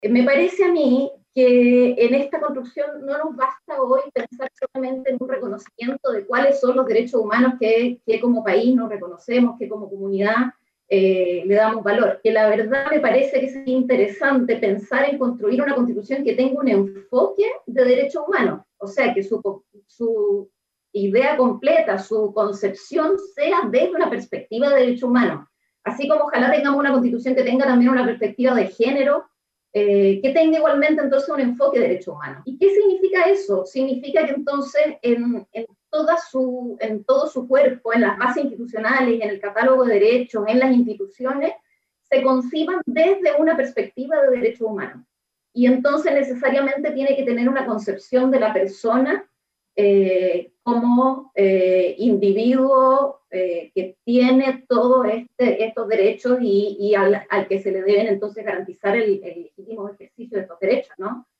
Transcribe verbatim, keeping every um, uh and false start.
Me parece a mí que en esta construcción no nos basta hoy pensar solamente en un reconocimiento de cuáles son los derechos humanos que, que como país nos reconocemos, que como comunidad eh, le damos valor. Que la verdad me parece que es interesante pensar en construir una constitución que tenga un enfoque de derechos humanos, o sea, que su, su idea completa, su concepción sea desde una perspectiva de derechos humanos. Así como ojalá tengamos una constitución que tenga también una perspectiva de género, eh, que tenga igualmente entonces un enfoque de derechos humanos. ¿Y qué significa eso? Significa que entonces en, en, toda su, en todo su cuerpo, en las bases institucionales, en el catálogo de derechos, en las instituciones, se conciban desde una perspectiva de derechos humanos. Y entonces necesariamente tiene que tener una concepción de la persona eh, como eh, individuo eh, que tiene todos este, estos derechos y, y al, al, que se le deben entonces garantizar el, el legítimo ejercicio de estos derechos, ¿no?